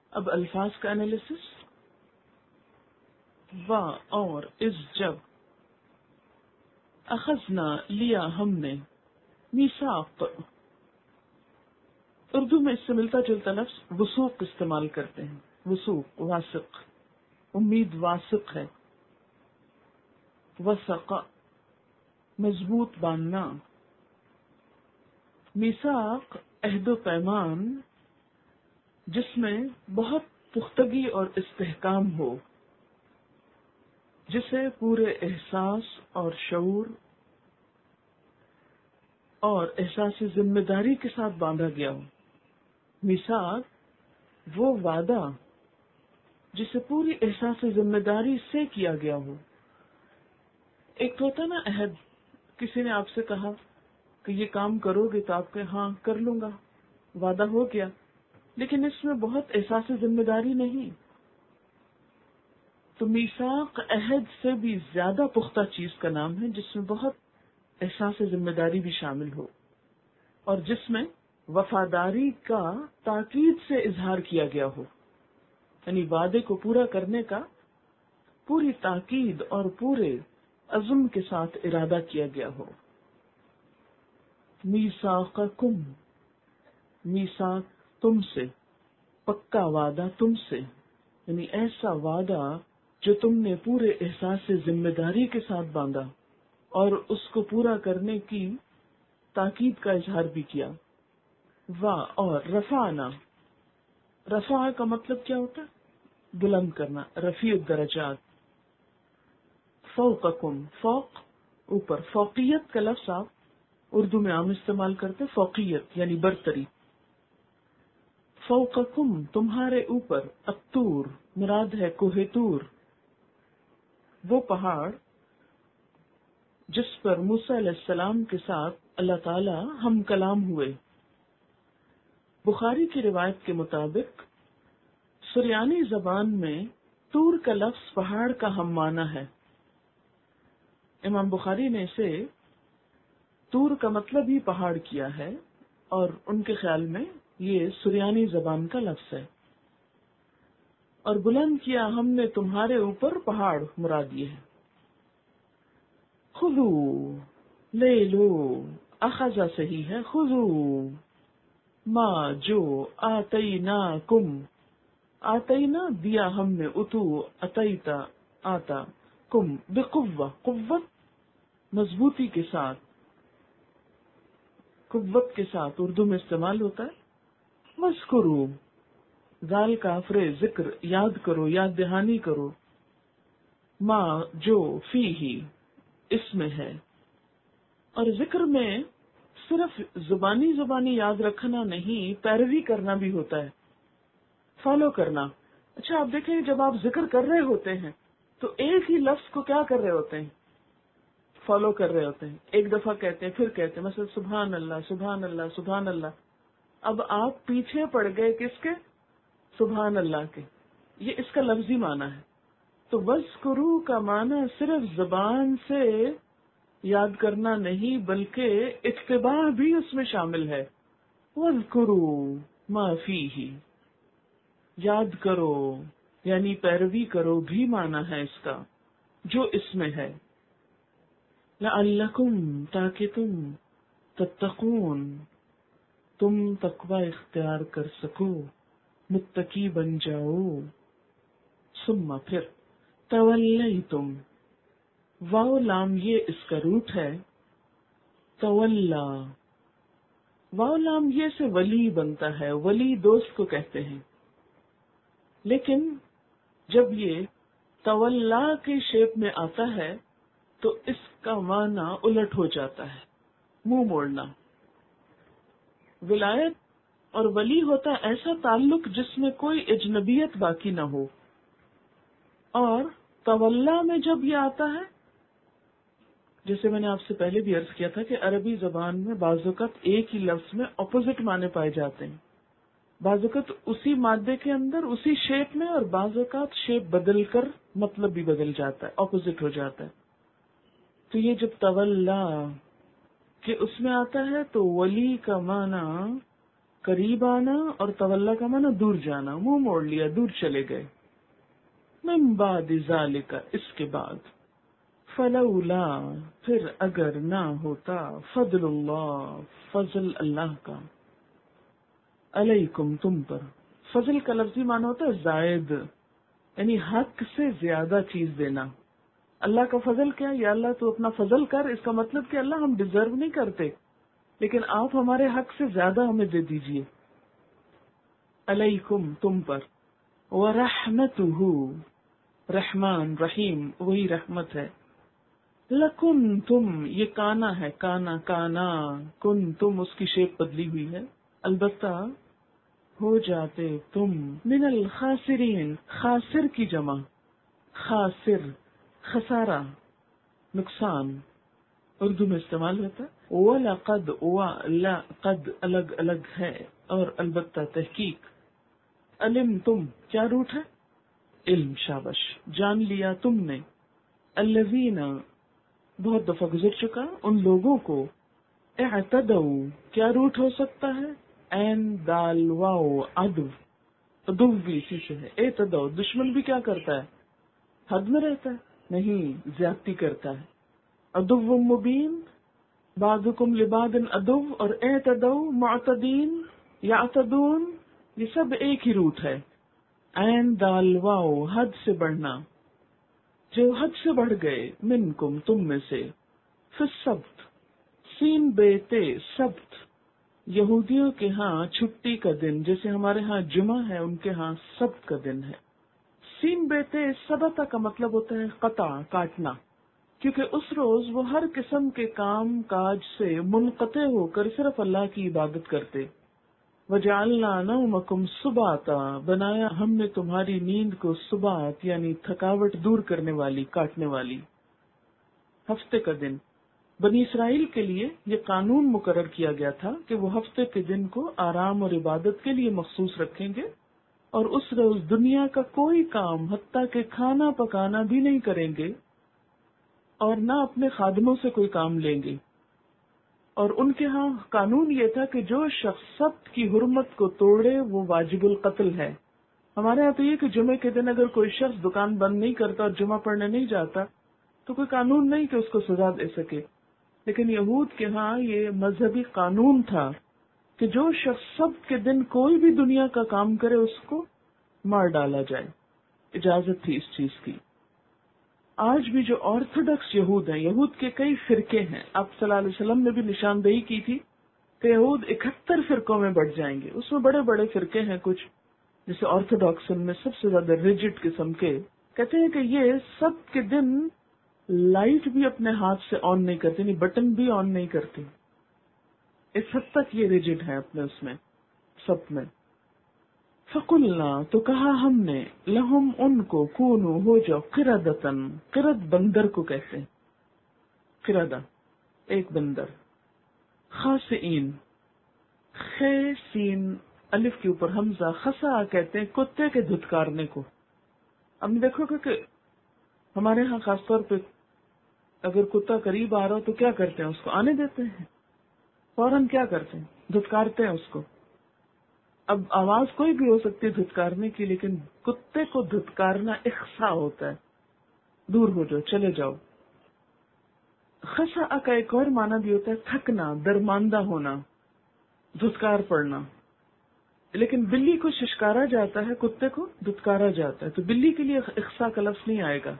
اب الفاظ کا انالیسس. وا اور اس جب اخذنا لیا ہم نے میثاق. اردو میں اس سے ملتا جلتا لفظ وثوق استعمال کرتے ہیں. وثوق واثق، امید واثق ہے. وثق مضبوط باندھنا. میثاق عہد و پیمان جس میں بہت پختگی اور استحکام ہو، جسے پورے احساس اور شعور اور احساس ذمہ داری کے ساتھ باندھا گیا ہو. میثاق وہ وعدہ جسے پوری احساس ذمہ داری سے کیا گیا ہو. ایک تو ہوتا نا عہد، کسی نے آپ سے کہا کہ یہ کام کرو گے تو آپ کے ہاں کر لوں گا، وعدہ ہو گیا، لیکن اس میں بہت احساس ذمہ داری نہیں. تو میثاق عہد سے بھی زیادہ پختہ چیز کا نام ہے جس میں بہت احساس ذمہ داری بھی شامل ہو، اور جس میں وفاداری کا تاکید سے اظہار کیا گیا ہو. یعنی وعدے کو پورا کرنے کا پوری تاکید اور پورے عزم کے ساتھ ارادہ کیا گیا ہو. میثاقکم، میثاق تم سے، پکا وعدہ تم سے، یعنی ایسا وعدہ جو تم نے پورے احساس سے ذمہ داری کے ساتھ باندھا اور اس کو پورا کرنے کی تاکید کا اظہار بھی کیا. اور رفعنا، رفع کا مطلب کیا ہوتا ہے؟ بلند کرنا، رفیع الدرجات. فوقکم، فوق اوپر، فوقیت کا لفظ آپ اردو میں عام استعمال کرتے، فوقیت یعنی برتری. فوقکم تمہارے اوپر، الطور مراد ہے کوہ طور، وہ پہاڑ جس پر موسیٰ علیہ السلام کے ساتھ اللہ تعالی ہم کلام ہوئے. بخاری کی روایت کے مطابق سریانی زبان میں طور کا لفظ پہاڑ کا ہم معنی ہے. امام بخاری نے اسے طور کا مطلب ہی پہاڑ کیا ہے، اور ان کے خیال میں یہ سریانی زبان کا لفظ ہے. اور بلند کیا ہم نے تمہارے اوپر پہاڑ مراد یہ ہے. خذو لے لو، اخذا صحیح ہے، خذو ما جو آتیناکم، آتینا دیا ہم نے، اتو اتیتا آتا، کم بقوہ قوت مضبوطی کے ساتھ، قوت کے ساتھ اردو میں استعمال ہوتا ہے. وذکروا ذال کافر ذکر یاد کرو، یاد دہانی کرو، ما جو فیہ اس میں ہے. اور ذکر میں صرف زبانی یاد رکھنا نہیں، پیروی کرنا بھی ہوتا ہے، فالو کرنا. اچھا آپ دیکھیں جب آپ ذکر کر رہے ہوتے ہیں تو ایک ہی لفظ کو کیا کر رہے ہوتے ہیں؟ فالو کر رہے ہوتے ہیں. ایک دفعہ کہتے ہیں پھر کہتے ہیں، مثلا سبحان اللہ سبحان اللہ سبحان اللہ. اب آپ پیچھے پڑ گئے کس کے؟ سبحان اللہ کے. یہ اس کا لفظی معنی ہے. تو وذکروا کا معنی صرف زبان سے یاد کرنا نہیں بلکہ اتباع بھی اس میں شامل ہے. وذکروا ما فیہ، یاد کرو یعنی پیروی کرو بھی معنی ہے اس کا جو اس میں ہے. لعلکم تاکہ تم، تتقون تم تقوی اختیار کر سکو، متقی بن جاؤ. ثم پھر، تولیتم، واو لام یہ اس کا روٹ ہے. تولا، واو لام یہ سے ولی بنتا ہے، ولی دوست کو کہتے ہیں. لیکن جب یہ تولا کی شیپ میں آتا ہے تو اس کا معنی الٹ ہو جاتا ہے، منہ موڑنا. ولایت اور ولی ہوتا ایسا تعلق جس میں کوئی اجنبیت باقی نہ ہو، اور تولا میں جب یہ آتا ہے، جیسے میں نے آپ سے پہلے بھی عرض کیا تھا کہ عربی زبان میں بعض اوقات ایک ہی لفظ میں اپوزٹ معنی پائے جاتے ہیں. بعض اوقات اسی مادے کے اندر اسی شیپ میں، اور بعض اوقات شیپ بدل کر مطلب بھی بدل جاتا ہے، اپوزٹ ہو جاتا ہے. تو یہ جب تولا کہ اس میں آتا ہے تو ولی کا معنی قریب آنا اور تولا کا مانا دور جانا، منہ موڑ لیا، دور چلے گئے. من بعد ذالک، اس کے بعد. فلولا، پھر اگر نہ ہوتا، فضل اللہ، فضل اللہ کا، علیکم، تم پر. فضل کا لفظی معنی ہوتا ہے زائد، یعنی حق سے زیادہ چیز دینا. اللہ کا فضل کیا؟ یا اللہ تو اپنا فضل کر، اس کا مطلب کہ اللہ ہم ڈیزرو نہیں کرتے لیکن آپ ہمارے حق سے زیادہ ہمیں دے دیجئے. علیکم، تم پر. ورحمتہ، رحمان رحیم وہی رحمت ہے. لکنتم، یہ کانا ہے، کانا کانا، کنتم اس کی شیپ بدلی ہوئی ہے، البتہ ہو جاتے تم، من الخاسرین، خاسر کی جمع، خاسر، خسارہ، نقصان، اردو میں استعمال ہوتا ہے. وَلَقَدْ، وَلَقَدْ الگ الگ ہے اور البتہ تحقیق. علم تم، کیا روٹ ہے؟ علم، شابش، جان لیا تم نے. الذین، بہت دفعہ گزر چکا، ان لوگوں کو. اعتدوا، کیا روٹ ہو سکتا ہے؟ این دال واو عدو، عدو بھی اسی سے ہے. اعتدوا، دشمن بھی کیا کرتا ہے؟ حد میں رہتا ہے، نہیں، زیادتی کرتا ہے. عدو مبین، بعضکم لبعض عدو، اور اعتدوا معتدین، یعتدون، یہ سب ایک ہی روٹ ہے. این دال واو، حد سے بڑھنا، جو حد سے بڑھ گئے. منکم، تم میں سے. فی السبت، سین بیتے، سبت، یہودیوں کے ہاں چھٹی کا دن، جیسے ہمارے ہاں جمعہ ہے، ان کے ہاں سبت کا دن ہے. سین بیتے سبتا کا مطلب ہوتا ہے قطع، کاٹنا، کیونکہ اس روز وہ ہر قسم کے کام کاج سے منقطع ہو کر صرف اللہ کی عبادت کرتے. وجعلنا نومکم سباتا، بنایا ہم نے تمہاری نیند کو سبات، یعنی تھکاوٹ دور کرنے والی، کاٹنے والی. ہفتے کا دن، بنی اسرائیل کے لیے یہ قانون مقرر کیا گیا تھا کہ وہ ہفتے کے دن کو آرام اور عبادت کے لیے مخصوص رکھیں گے، اور اس روز دنیا کا کوئی کام، حتیٰ کہ کھانا پکانا بھی نہیں کریں گے، اور نہ اپنے خادموں سے کوئی کام لیں گے. اور ان کے ہاں قانون یہ تھا کہ جو شخص سبت کی حرمت کو توڑے وہ واجب القتل ہے. ہمارے یہاں تو یہ کہ جمعے کے دن اگر کوئی شخص دکان بند نہیں کرتا اور جمعہ پڑھنے نہیں جاتا تو کوئی قانون نہیں کہ اس کو سزا دے سکے، لیکن یہود کے ہاں یہ مذہبی قانون تھا کہ جو شخص سبت کے دن کوئی بھی دنیا کا کام کرے اس کو مار ڈالا جائے. اجازت تھی اس چیز کی. آج بھی جو آرتھوڈکس یہود ہیں، یہود کے کئی فرقے ہیں. آپ صلی اللہ علیہ وسلم نے بھی نشاندہی کی تھی کہ یہود 71 فرقوں میں بٹ جائیں گے. اس میں بڑے بڑے فرقے ہیں کچھ، جیسے آرتھوڈکس، ان میں سب سے زیادہ ریجڈ قسم کے، کہتے ہیں کہ یہ سب کے دن لائٹ بھی اپنے ہاتھ سے آن نہیں کرتے، نہیں بٹن بھی آن نہیں کرتے. اس حد تک یہ ریجڈ ہے اپنے اس میں سب میں. فقلنا، تو کہا ہم نے، لہم، ان کو، کونو، ہو جاؤ، قردتن، قرد بندر کو کہتے ہیں، قردہ ایک بندر. خاسئین، خے سین الف کے اوپر حمزہ، خسا کہتے ہیں کتے کے دھتکارنے کو. اب دیکھو کہ ہمارے ہاں خاص طور پہ اگر کتا قریب آ رہا ہو تو کیا کرتے ہیں؟ اس کو آنے دیتے ہیں، فوراً کیا کرتے ہیں؟ دھتکارتے ہیں اس کو. اب آواز کوئی بھی ہو سکتی ہے دھتکارنے کی، لیکن کتے کو دھتکارنا اخسا ہوتا ہے، دور ہو جاؤ، چلے جاؤ. خسا کا ایک اور معنی بھی ہوتا ہے تھکنا، درماندہ ہونا، دھتکار پڑنا. لیکن بلی کو ششکارا جاتا ہے، کتے کو دھتکارا جاتا ہے، تو بلی کے لیے اخسا کا لفظ نہیں آئے گا.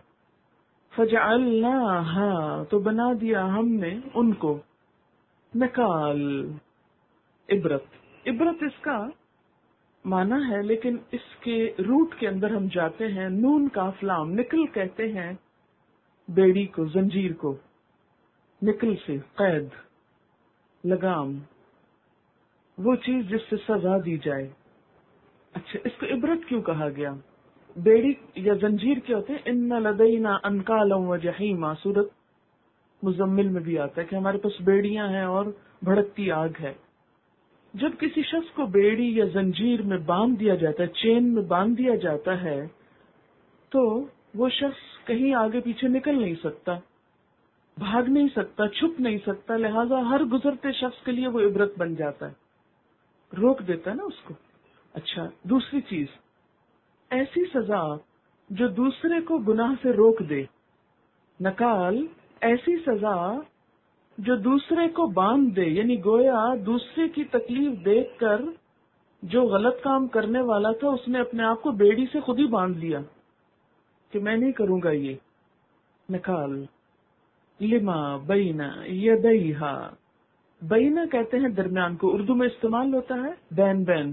فجعلناها، تو بنا دیا ہم نے ان کو، نکال، عبرت. عبرت اس کا مانا ہے، لیکن اس کے روٹ کے اندر ہم جاتے ہیں. نون کاف لام، نکل کہتے ہیں بیڑی کو، زنجیر کو، نکل سے قید، لگام، وہ چیز جس سے سزا دی جائے. اچھا، اس کو عبرت کیوں کہا گیا؟ بیڑی یا زنجیر کیا ہوتے ہیں؟ ان لدینا انکالا و جحیما، سورت مزمل میں بھی آتا ہے کہ ہمارے پاس بیڑیاں ہیں اور بھڑکتی آگ ہے. جب کسی شخص کو بیڑی یا زنجیر میں باندھ دیا جاتا ہے، چین میں باندھ دیا جاتا ہے، تو وہ شخص کہیں آگے پیچھے نکل نہیں سکتا، بھاگ نہیں سکتا، چھپ نہیں سکتا، لہذا ہر گزرتے شخص کے لیے وہ عبرت بن جاتا ہے. روک دیتا ہے نا اس کو. اچھا دوسری چیز، ایسی سزا جو دوسرے کو گناہ سے روک دے. نکال ایسی سزا جو دوسرے کو باندھ دے، یعنی گویا دوسرے کی تکلیف دیکھ کر جو غلط کام کرنے والا تھا اس نے اپنے آپ کو بیڑی سے خود ہی باندھ لیا کہ میں نہیں کروں گا یہ. نکال لما بین یدیہا، بینا کہتے ہیں درمیان کو، اردو میں استعمال ہوتا ہے بین بین،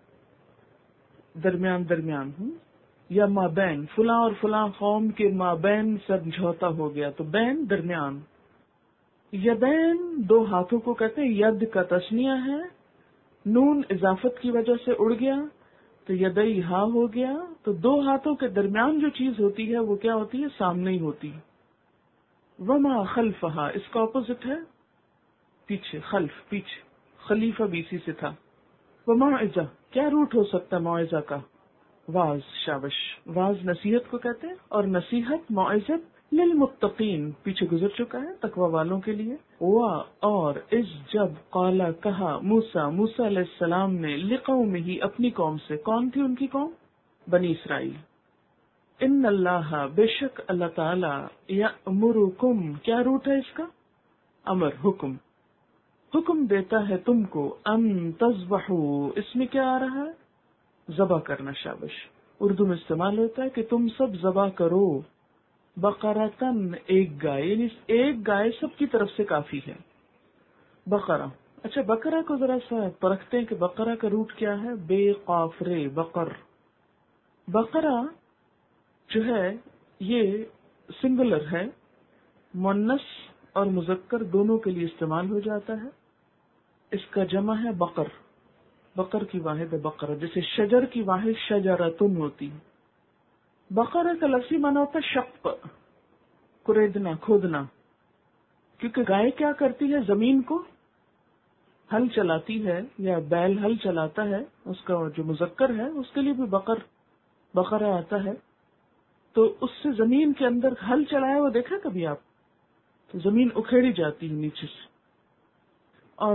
درمیان درمیان. یا مابین، فلاں اور فلاں قوم کے مابین سمجھوتا ہو گیا، تو بین درمیان. یدین دو ہاتھوں کو کہتے ہیں، ید کا تسنیہ ہے، نون اضافت کی وجہ سے اڑ گیا تو یدئی ہا ہو گیا. تو دو ہاتھوں کے درمیان جو چیز ہوتی ہے وہ کیا ہوتی ہے؟ سامنے ہی ہوتی. وما خلفہا، اس کا اپوزٹ ہے پیچھے، خلف پیچھے، خلیفہ بیسی سے تھا. وموعظہ، کیا روٹ ہو سکتا ہے موعظہ کا؟ واز. شابش. واز نصیحت کو کہتے ہیں، اور نصیحت موعظت للمتقین پیچھے گزر چکا ہے، تقوی والوں کے لیے. اور اس جب قالا کہا موسیٰ علیہ السلام نے لقومہ اپنی قوم سے. کون تھی ان کی قوم؟ بنی اسرائیل. ان اللہ، بے شک اللہ تعالی، یأمرکم، کیا روٹ ہے اس کا؟ امر، حکم، حکم دیتا ہے تم کو، ان تذبحوا، اس میں کیا آ رہا ہے؟ ذبح کرنا. شابش. اردو میں استعمال ہوتا ہے کہ تم سب ذبح کرو، بقرتن، ایک گائے، یعنی ایک گائے سب کی طرف سے کافی ہے. بقرہ. اچھا بقرہ کو ذرا سا پرکھتے ہیں کہ بقرہ کا روٹ کیا ہے. بے قاف رے، بقر. بقرہ جو ہے یہ سنگولر ہے، مؤنث اور مذکر دونوں کے لیے استعمال ہو جاتا ہے. اس کا جمع ہے بقر، بقر کی واحد ہے بقرہ، جیسے شجر کی واحد شجرتن ہوتی. بقرہ کا لفظی معنی ہوتا ہے شق، کریدنا، کھودنا. کیونکہ گائے کیا کرتی ہے؟ زمین کو ہل چلاتی ہے، یا بیل ہل چلاتا ہے، اس کا جو مذکر ہے اس کے لیے بھی بقرہ آتا ہے. تو اس سے زمین کے اندر ہل چلایا وہ دیکھا کبھی آپ؟ تو زمین اکھیڑی جاتی ہے نیچے سے. اور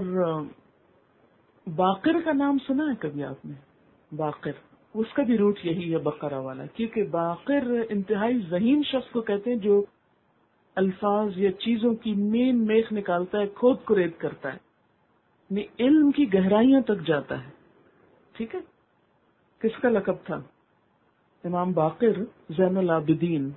باقر کا نام سنا ہے کبھی آپ نے؟ باقر، اس کا بھی روٹ یہی ہے بقرہ والا، کیونکہ باقر انتہائی ذہین شخص کو کہتے ہیں جو الفاظ یا چیزوں کی مین میخ نکالتا ہے، کھود کرید کرتا ہے، یعنی علم کی گہرائیوں تک جاتا ہے. ٹھیک ہے. کس کا لقب تھا؟ امام باقر زین العابدین.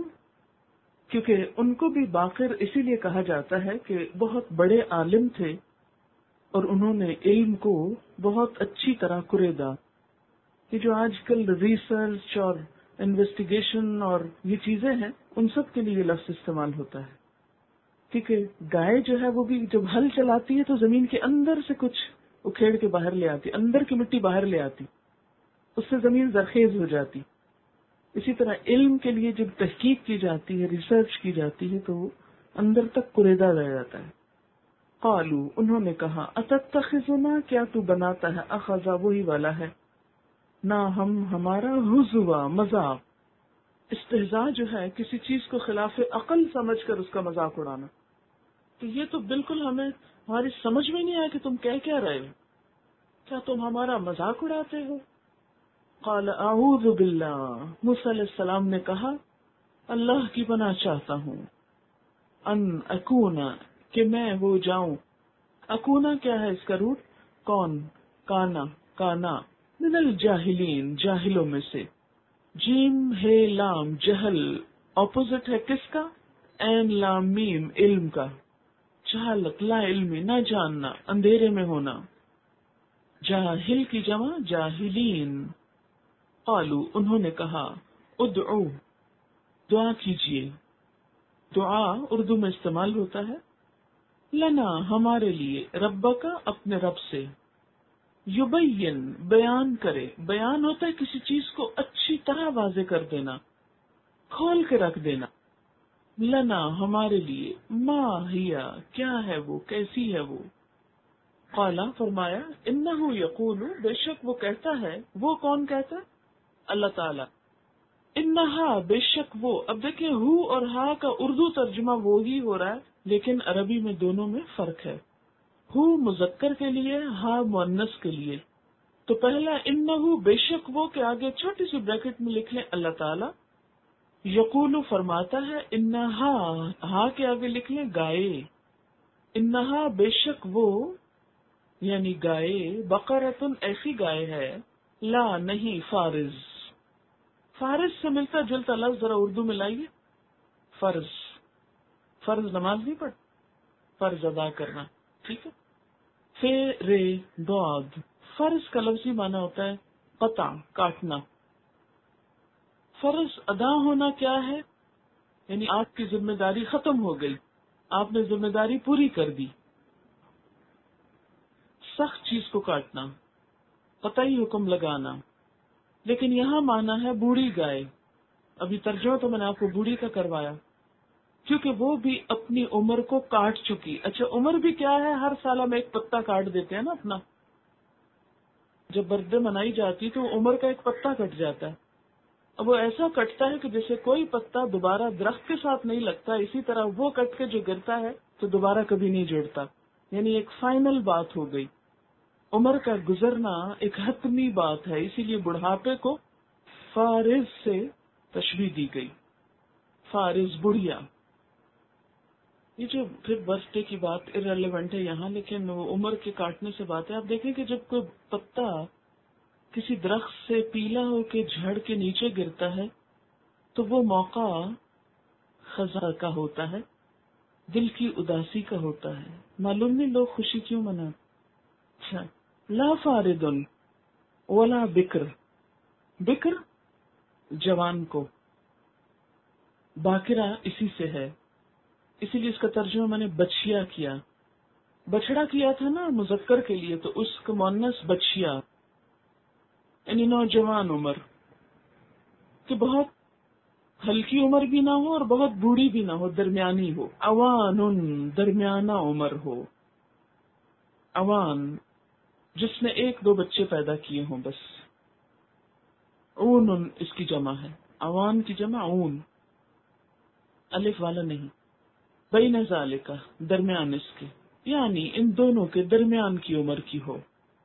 کیونکہ ان کو بھی باقر اسی لیے کہا جاتا ہے کہ بہت بڑے عالم تھے اور انہوں نے علم کو بہت اچھی طرح کریدا. یہ جو آج کل ریسرچ اور انویسٹیگیشن اور یہ چیزیں ہیں، ان سب کے لیے یہ لفظ استعمال ہوتا ہے. کیونکہ گائے جو ہے وہ بھی جب ہل چلاتی ہے تو زمین کے اندر سے کچھ اکھیڑ کے باہر لے آتی، اندر کی مٹی باہر لے آتی، اس سے زمین زرخیز ہو جاتی. اسی طرح علم کے لیے جب تحقیق کی جاتی ہے، ریسرچ کی جاتی ہے، تو وہ اندر تک کریدا رہ جاتا ہے. قالو، انہوں نے کہا، اتتخذنا، کیا تو بناتا ہے، اخذا وہی والا ہے، نہ ہمارا، ہزوا، مذاق. استہزاء جو ہے کسی چیز کو خلاف عقل سمجھ کر اس کا مذاق اڑانا. تو یہ تو بالکل ہماری سمجھ میں نہیں آیا کہ تم کیا رہے ہو، کیا تم ہمارا مذاق اڑاتے ہو. قال اعوذ باللہ، موسیٰ علیہ السلام نے کہا اللہ کی پناہ چاہتا ہوں، ان اکونا، کہ میں ہو جاؤں. اکونا کیا ہے اس کا روٹ؟ کون، کانا، من الجاہلین، جاہلوں میں سے. جیم ہے لام، جہل اپوزٹ ہے کس کا؟ این لام میم، علم کا. جہالت، لا علمی، نہ جاننا، اندھیرے میں ہونا. جاہل کی جمع جاہلین. قالو، انہوں نے کہا، ادعو، دعا کیجیے. دعا اردو میں استعمال ہوتا ہے لنا، ہمارے لیے، ربک، اپنے رب سے. یبین، بیان کرے. بیان ہوتا ہے کسی چیز کو اچھی طرح واضح کر دینا، کھول کے رکھ دینا. لنا، ہمارے لیے. ما ہیا، کیا ہے وہ، کیسی ہے وہ. قالا، فرمایا، انہو یقول، بے شک وہ کہتا ہے. وہ کون کہتا ہے؟ اللہ تعالی. انہا، بے شک وہ. اب دیکھیں ہو اور ہا کا اردو ترجمہ وہی ہو رہا ہے لیکن عربی میں دونوں میں فرق ہے. ہو مذکر کے لیے، ہا مؤنث کے لیے. تو پہلا انہو بے شک وہ، کے آگے چھوٹی سی بریکٹ میں لکھ لیں اللہ تعالی. یقول فرماتا ہے، انہا ہا کے آگے لکھ لیں گائے. انہا بے شک وہ یعنی گائے، بقرۃ ایسی گائے ہے، لا نہیں فارض. فارض سے ملتا جلتا لفظ ذرا اردو میں لائیے. فرض، فرض نماز نہیں پڑھ، فرض ادا کرنا، ٹھیک ہے. رے ضاد، فرض کا لفظی معنی ہوتا ہے قطع، کاٹنا. فرض ادا ہونا کیا ہے؟ یعنی آپ کی ذمہ داری ختم ہو گئی، آپ نے ذمہ داری پوری کر دی. سخت چیز کو کاٹنا، قطعی حکم لگانا. لیکن یہاں مانا ہے بوڑھی گائے. ابھی ترجمہ تو میں نے آپ کو بوڑھی کا کروایا، کیونکہ وہ بھی اپنی عمر کو کاٹ چکی. اچھا عمر بھی کیا ہے؟ ہر سال ہم ایک پتا کاٹ دیتے ہیں نا اپنا. جب برتھ ڈے منائی جاتی تو عمر کا ایک پتا کٹ جاتا ہے. اب وہ ایسا کٹتا ہے کہ جیسے کوئی پتا دوبارہ درخت کے ساتھ نہیں لگتا، اسی طرح وہ کٹ کے جو گرتا ہے تو دوبارہ کبھی نہیں جڑتا. یعنی ایک فائنل بات ہو گئی. عمر کا گزرنا ایک حتمی بات ہے، اسی لیے بڑھاپے کو فارض سے تشبیہ دی گئی. فارض بڑھیا. یہ جو پھر برتھ ڈے کی بات ارریلیونٹ ہے یہاں، لیکن وہ عمر کے کاٹنے سے بات ہے. آپ دیکھیں کہ جب کوئی پتا کسی درخت سے پیلا ہو کے جھڑ کے نیچے گرتا ہے تو وہ موقع خزاں کا ہوتا ہے، دل کی اداسی کا ہوتا ہے. معلوم نہیں لوگ خوشی کیوں مناتے. اچھا، لا فارد ولا بکر. بکر جوان کو، باکرہ اسی سے ہے، اسی لیے اس کا ترجمہ میں نے بچیا کیا. بچڑا کیا تھا نا مذکر کے لیے، تو اس کا مؤنث بچیا، یعنی نوجوان عمر، کہ بہت ہلکی عمر بھی نہ ہو اور بہت بوڑھی بھی نہ ہو، درمیانی ہو. اوان درمیانہ عمر ہو. اوان جس نے ایک دو بچے پیدا کیے ہوں بس. اون اس کی جمع ہے، اوان کی جمع اون، الف والا نہیں. بین ذالک درمیان اس کے، یعنی ان دونوں کے درمیان کی عمر کی ہو.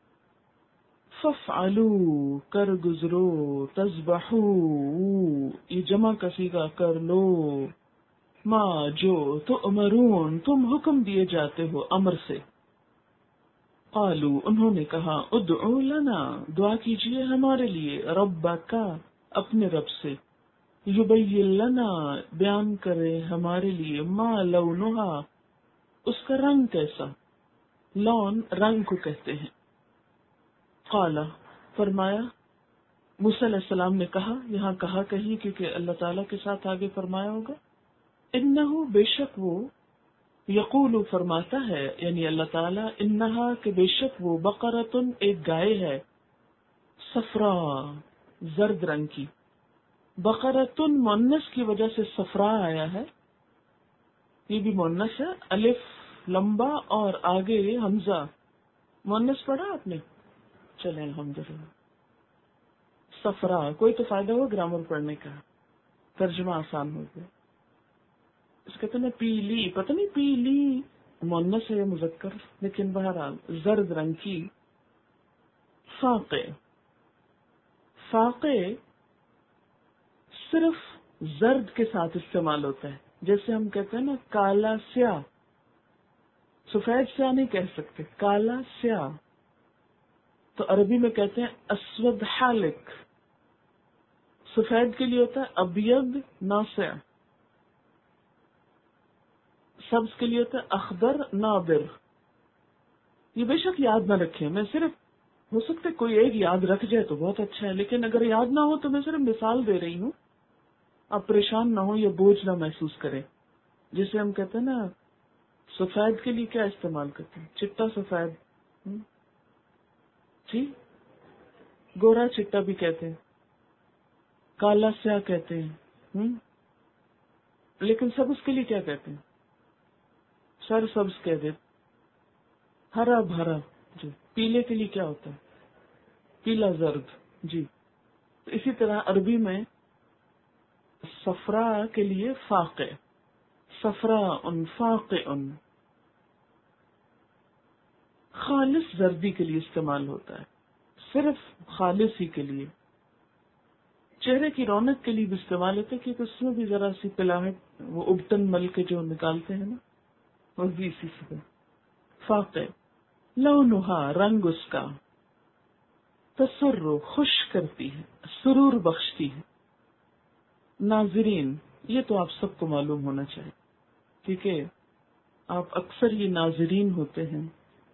فَافْعَلُوا کر گزرو، تَذْبَحُوا یہ جمع کسی کا کر لو، ما جو تو امرون تم حکم دیے جاتے ہو امر سے. قالوا انہوں نے کہا، ادعو لنا دعا کیجیے ہمارے لیے، ربک اپنے رب سے، یبین لنا بیان کرے ہمارے لیے، ما لونہا اس کا رنگ کیسا. لون رنگ کو کہتے ہیں. قال فرمایا، موسیٰ علیہ السلام نے کہا، یہاں کہا کہیں کیونکہ اللہ تعالیٰ کے ساتھ آگے فرمایا ہوگا. انہو بے شک وہ، یقول فرماتا ہے یعنی اللہ تعالیٰ، انہا کہ بے شک وہ، بقرۃ ایک گائے ہے، صفرا زرد رنگ کی. بقرۃ مؤنث کی وجہ سے صفرا آیا ہے، یہ بھی مؤنث ہے، الف لمبا اور آگے حمزہ. مؤنث پڑھا آپ نے؟ چلیں الحمدللہ. صفرا کوئی تو فائدہ ہو گرامر پڑھنے کا، ترجمہ آسان ہو گیا. اس کہتے ہیں پیلی، پتہ نہیں پیلی مؤنث ہے یا مذکر، لیکن بہرحال زرد رنگ کی. فاقے، فاقے صرف زرد کے ساتھ استعمال ہوتا ہے. جیسے ہم کہتے ہیں نا کالا سیاہ، سفید سیاہ نہیں کہہ سکتے، کالا سیاہ. تو عربی میں کہتے ہیں اسود حالک. سفید کے لیے ہوتا ہے ابیض ناصع، سبز کے لیے ہوتا ہے اخضر ناظر. یہ بے شک یاد نہ رکھیں، میں صرف، ہو سکتا ہے کوئی ایک یاد رکھ جائے تو بہت اچھا ہے، لیکن اگر یاد نہ ہو تو میں صرف مثال دے رہی ہوں، آپ پریشان نہ ہو یا بوجھ نہ محسوس کریں. جسے ہم کہتے ہیں نا سفید کے لیے کیا استعمال کرتے ہیں؟ چٹا سفید، جی گورا چٹا بھی کہتے ہیں، کالا سیاہ کہتے ہیں. لیکن سبز کے لیے کیا کہتے ہیں؟ سر سبز کہہ دے. ہرا بھرا. جی پیلے کے لیے کیا ہوتا ہے؟ پیلا زرد. جی اسی طرح عربی میں صفرا کے لیے فاقے، صفرا ان فاقے ان. خالص زردی کے لیے استعمال ہوتا ہے، صرف خالص ہی کے لیے. چہرے کی رونق کے لیے بھی استعمال ہوتا ہے کیونکہ اس میں بھی ذرا سی پلاہٹ، وہ ابٹن مل کے جو نکالتے ہیں نا، وہ بھی اسی سے. فاقع لونہا رنگ اس کا، تسر خوش کرتی ہے، سرور بخشتی ہے. ناظرین یہ تو آپ سب کو معلوم ہونا چاہیے کیونکہ آپ اکثر یہ ناظرین ہوتے ہیں.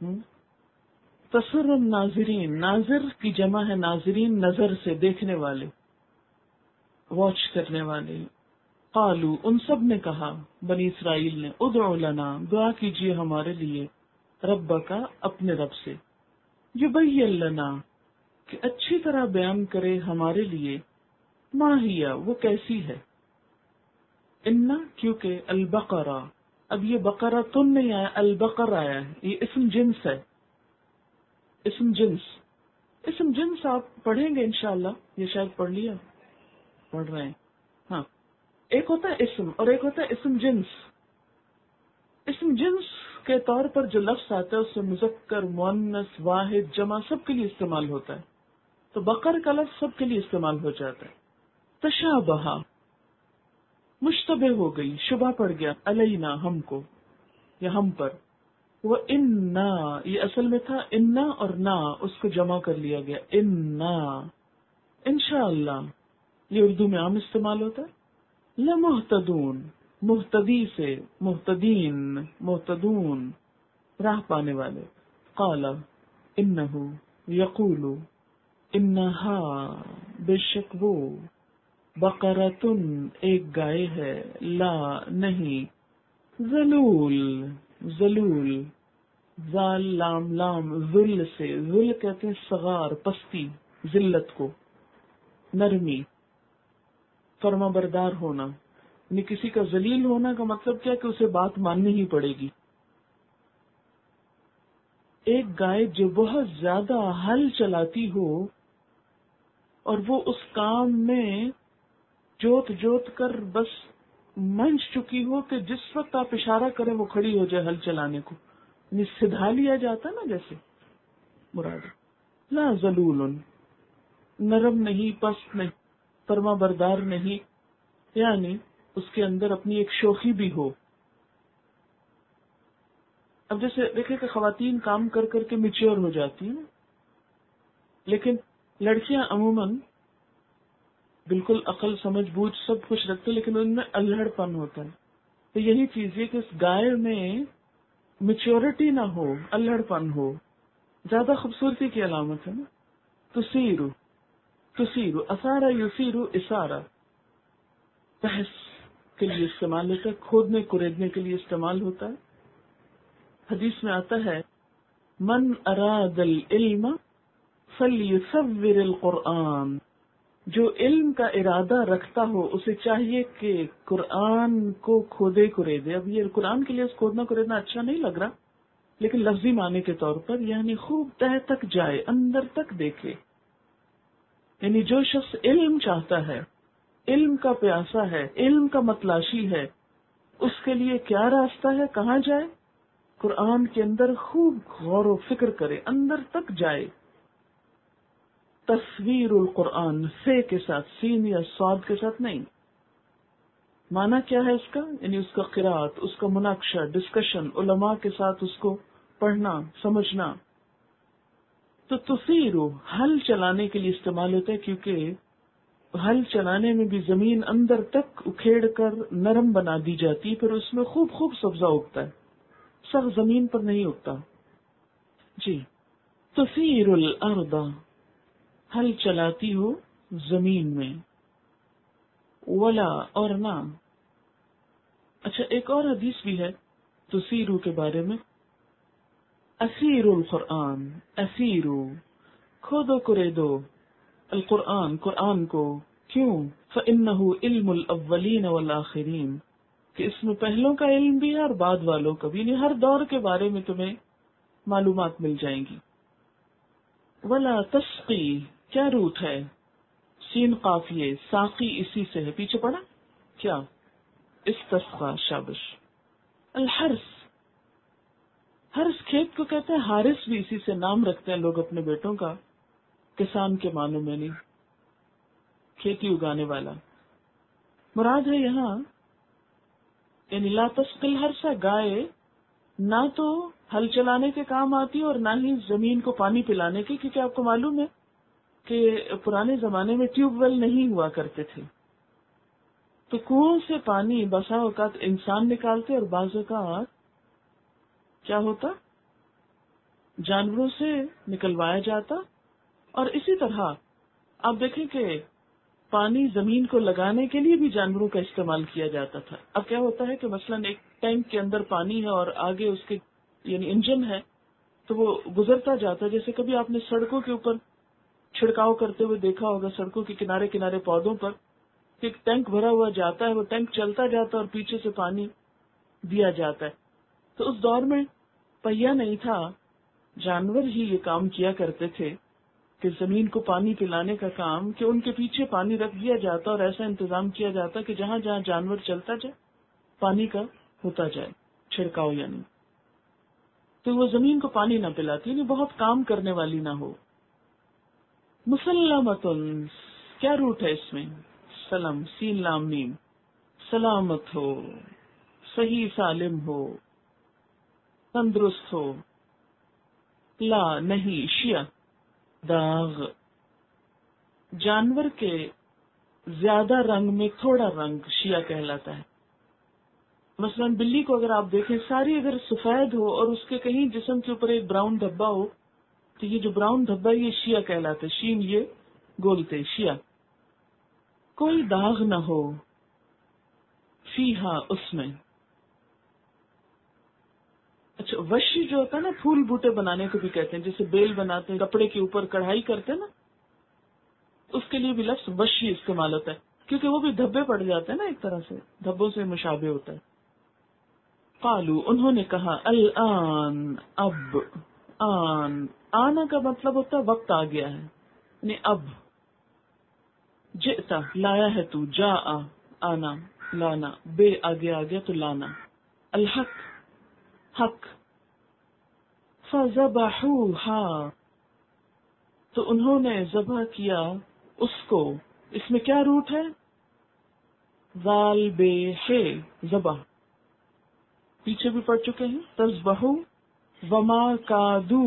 تسر الناظرین، ناظر کی جمع ہے ناظرین، نظر سے دیکھنے والے، واچ کرنے والے. قالو ان سب نے کہا، بنی اسرائیل نے، ادعو لنا دعا کیجیے ہمارے لیے، ربک اپنے رب سے، یبین لنا کہ اچھی طرح بیان کرے ہمارے لیے، ما ہی وہ کیسی ہے. انا کیونکہ البقرہ، اب یہ بقرہ تن نہیں آیا، البقر آیا ہے، یہ اسم جنس ہے. اسم جنس آپ پڑھیں گے انشاءاللہ، یہ شاید پڑھ لیا، پڑھ رہے ہیں. ہاں، ایک ہوتا ہے اسم اور ایک ہوتا ہے اسم جنس. اسم جنس کے طور پر جو لفظ آتا ہے اس سے مذکر، مؤنث، واحد، جمع سب کے لیے استعمال ہوتا ہے. تو بقر کا لفظ سب کے لیے استعمال ہو جاتا ہے. تشابہ مشتبہ ہو گئی، شبہ پڑ گیا، علینا ہم کو یا ہم پر. وہ انا یہ اصل میں تھا انا اور نا، اس کو جمع کر لیا گیا، انا انشاءاللہ. یہ اردو میں عام استعمال ہوتا ہے. لمحتدون محتدی سے، محتدین، محتدون راہ پانے والے. قال انہو یقول انہا بے شک وہ، بقرتن ایک گائے ہے، لا نہیں، ذلول ذلول، ذال لام لام، ذل سے، ذل کہتے ہیں صغار، پستی، ذلت کو، نرمی، فرما بردار ہونا. یعنی کسی کا ذلیل ہونا کا مطلب کیا کہ اسے بات ماننی ہی پڑے گی. ایک گائے جو بہت زیادہ ہل چلاتی ہو اور وہ اس کام میں جوت کر بس منچ چکی ہو کہ جس وقت آپ اشارہ کریں وہ کھڑی ہو جائے ہل چلانے کو، یعنی سدھا لیا جاتا نا جیسے مراد. لا ذلول نرم نہیں، پست نہیں، فرما بردار نہیں، یعنی اس کے اندر اپنی ایک شوخی بھی ہو. اب جیسے دیکھیں کہ خواتین کام کر کر کے میچور ہو جاتی ہیں، لیکن لڑکیاں عموماً بالکل عقل سمجھ بوجھ سب کچھ رکھتے لیکن ان میں الہڑ پن ہوتا ہے. تو یہی چیز یہ کہ اس گائے میں میچورٹی نہ ہو، الہڑ پن ہو، زیادہ خوبصورتی کی علامت ہے نا. تسیرو اسارا یسیرو اسارا، بحث کے لیے استعمال ہوتا ہے، کھودنے کریدنے کے لیے استعمال ہوتا ہے. حدیث میں آتا ہے من اراد العلم فلیصور القرآن، جو علم کا ارادہ رکھتا ہو اسے چاہیے کہ قرآن کو کھودے کریدے. اب یہ قرآن کے لیے کھودنا کریدنا اچھا نہیں لگ رہا، لیکن لفظی معنی کے طور پر یعنی خوب تہ تک جائے، اندر تک دیکھے. یعنی جو شخص علم چاہتا ہے، علم کا پیاسا ہے، علم کا متلاشی ہے، اس کے لیے کیا راستہ ہے، کہاں جائے؟ قرآن کے اندر خوب غور و فکر کرے، اندر تک جائے. تصویر القرآن سے کے ساتھ، سین یا صاد کے ساتھ نہیں. معنی کیا ہے اس کا؟ یعنی اس کا قرات، اس کا مناقشہ، ڈسکشن، علماء کے ساتھ اس کو پڑھنا، سمجھنا. تو تصیرو ہل چلانے کے لیے استعمال ہوتا ہے کیونکہ ہل چلانے میں بھی زمین اندر تک اکھیڑ کر نرم بنا دی جاتی، پھر اس میں خوب خوب سبزہ اگتا ہے، سب زمین پر نہیں اگتا. جی، تثیر الارض ہل چلاتی ہو زمین میں، ولا اور نہ. اچھا ایک اور حدیث بھی ہے تثیرو کے بارے میں، اسیر القرآن، اسیرو کھودو کریدو، القرآن قرآن کو. کیوں؟ فإنه علم الاولین والآخرین، کہ اس میں پہلوں کا علم بھی ہے اور بعد والوں کا بھی، یعنی ہر دور کے بارے میں تمہیں معلومات مل جائیں گی. ولا تسقی کیا روٹ ہے؟ سین قافیے، ساقی اسی سے ہے، پیچھے پڑا کیا؟ استسقا، شابش. الحرس ہرس کھیت کو کہتے ہیں حارث، بھی اسی سے نام رکھتے ہیں لوگ اپنے بیٹوں کا، کسان کے معنوں میں نہیں، کھیتی اگانے والا مراد ہے یہاں. یعنی لا تسقل ہرسا، گائے نہ تو ہل چلانے کے کام آتی اور نہ ہی زمین کو پانی پلانے کے، کیونکہ آپ کو معلوم ہے کہ پرانے زمانے میں ٹیوب ویل نہیں ہوا کرتے تھے، تو کنویں سے پانی بسا اوقات انسان نکالتے اور بعض اوقات کیا ہوتا، جانوروں سے نکلوایا جاتا. اور اسی طرح آپ دیکھیں کہ پانی زمین کو لگانے کے لیے بھی جانوروں کا استعمال کیا جاتا تھا. اب کیا ہوتا ہے کہ مثلاً ایک ٹینک کے اندر پانی ہے اور آگے اس کے یعنی انجن ہے، تو وہ گزرتا جاتا ہے. جیسے کبھی آپ نے سڑکوں کے اوپر چھڑکاؤ کرتے ہوئے دیکھا ہوگا، سڑکوں کے کنارے کنارے پودوں پر ایک ٹینک بھرا ہوا جاتا ہے، وہ ٹینک چلتا جاتا ہے اور پیچھے سے پانی دیا جاتا ہے. تو اس دور میں پہیا نہیں تھا، جانور ہی یہ کام کیا کرتے تھے کہ زمین کو پانی پلانے کا کام، کہ ان کے پیچھے پانی رکھ دیا جاتا اور ایسا انتظام کیا جاتا کہ جہاں جہاں جانور چلتا جائے پانی کا ہوتا جائے چھڑکاؤ. یعنی تو وہ زمین کو پانی نہ پلاتی، یعنی بہت کام کرنے والی نہ ہو. مسلمتن کیا روٹ ہے اس میں؟ سلم، سین لام میم، سلامت ہو، صحیح سالم ہو، تندرست ہو. لا نہیں، شیا داغ، جانور کے زیادہ رنگ میں تھوڑا رنگ شیا کہلاتا ہے. مثلاً بلی کو اگر آپ دیکھیں، ساری اگر سفید ہو اور اس کے کہیں جسم کے اوپر ایک براؤن دھبا ہو، تو یہ جو براؤن دھبا ہے یہ شیا کہلاتا ہے. شین یہ گولتے شیا. کوئی داغ نہ ہو فیہا اس میں. اچھا، وشی جو ہوتا ہے نا، پھول بوٹے بنانے کو بھی کہتے ہیں، جیسے بیل بناتے ہیں، کپڑے کے اوپر کڑھائی کرتے ہیں نا، اس کے لیے بھی لفظ وشی استعمال ہوتا ہے، کیونکہ وہ بھی دھبے پڑ جاتے ہیں نا، ایک طرح سے دھبوں سے مشابہ ہوتا ہے. قالو انہوں نے کہا، الان اب، آن آنا کا مطلب ہوتا ہے وقت آ گیا ہے، یعنی اب. جئتا لایا ہے تو، جا آنا لانا، بے آگے آ گیا تو لانا. الحق حق. فذبحوها تو انہوں نے ذبح کیا اس کو. اس میں کیا روٹ ہے؟ ذال بے ہے ذبح، پیچھے بھی پڑھ چکے ہیں. تذبحو وما کادو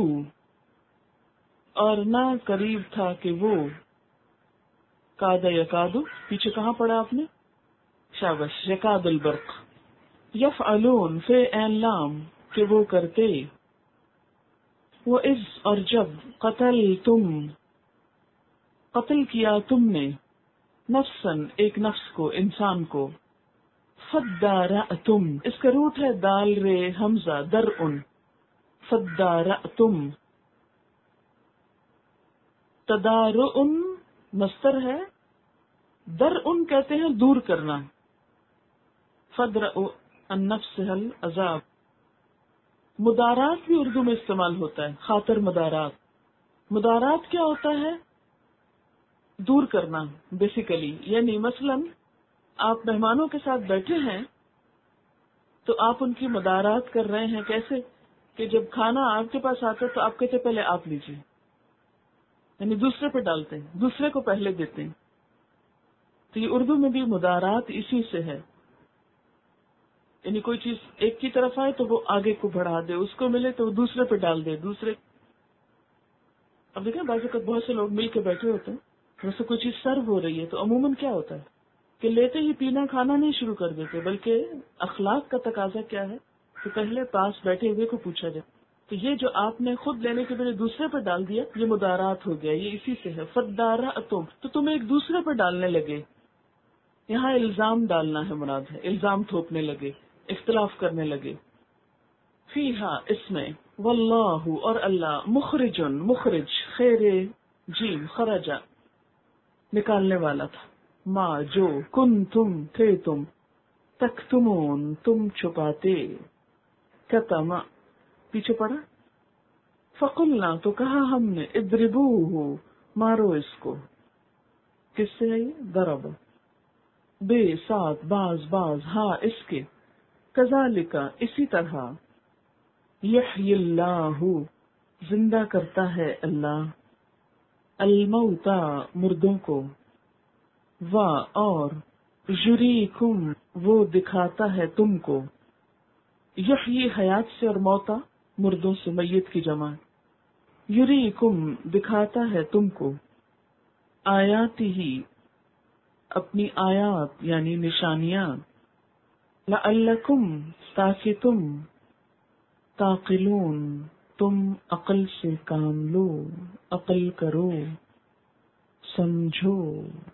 اور نہ قریب تھا کہ وہ، کادا یکادو پیچھے کہاں پڑھا آپ نے؟ شابش، یکاد البرق. یفعلون فی این لام کہ وہ کرتے. وہ از اور جب قتل تم قتل کیا تم نے، نفسن ایک نفس کو، انسان کو. فدارأتم اس کا روٹ ہے دال رے حمزہ درءن. فدارأتم تدارؤن مصدر ہے، درءن کہتے ہیں دور کرنا. فدرأ النفس العذاب. مدارات بھی اردو میں استعمال ہوتا ہے، خاطر مدارات. مدارات کیا ہوتا ہے؟ دور کرنا بیسیکلی. یعنی مثلاً آپ مہمانوں کے ساتھ بیٹھے ہیں تو آپ ان کی مدارات کر رہے ہیں. کیسے کہ جب کھانا آپ کے پاس آتا ہے تو آپ کہتے پہلے آپ لیجیے، یعنی دوسرے پہ ڈالتے ہیں، دوسرے کو پہلے دیتے ہیں. تو یہ اردو میں بھی مدارات اسی سے ہے، یعنی کوئی چیز ایک کی طرف آئے تو وہ آگے کو بڑھا دے، اس کو ملے تو وہ دوسرے پہ ڈال دے، دوسرے. اب دیکھیں بعض اوقات بہت سے لوگ مل کے بیٹھے ہوتے ہیں، جیسے کوئی چیز سرو ہو رہی ہے تو عموماً کیا ہوتا ہے کہ لیتے ہی پینا کھانا نہیں شروع کر دیتے، بلکہ اخلاق کا تقاضا کیا ہے کہ پہلے پاس بیٹھے ہوئے کو پوچھا جائے. تو یہ جو آپ نے خود لینے کے بجائے دوسرے پہ ڈال دیا، یہ مدارات ہو گیا. یہ اسی سے ہے. فدارأتم تو تم ایک دوسرے پہ ڈالنے لگے. یہاں الزام ڈالنا ہے مراد ہے، الزام تھوپنے لگے، اختلاف کرنے لگے. فیہا اس میں، واللہ اور اللہ، مخرجن مخرج، خیر جیم خرجا نکالنے والا تھا، ما جو کن تم تھے تم، تکتمون تم چھپاتے. کتما پیچھے پڑا. فقلنا تو کہا ہم نے، اضربوہ مارو اس کو. کس سے ہے یہ؟ ضرب بے ساتھ، باز باز، ہاں اس کے. کذالک اسی طرح، یحیی اللہ زندہ کرتا ہے اللہ، الموتا مردوں کو، و اور یریکم وہ دکھاتا ہے تم کو، یحیی حیات سے اور موتا مردوں سے میت کی جمع، یریکم دکھاتا ہے تم کو، آیاتی ہی اپنی آیات یعنی نشانیاں، لعلکم تاکہ تم، تعقلون تم عقل سے کام لو، عقل کرو، سمجھو۔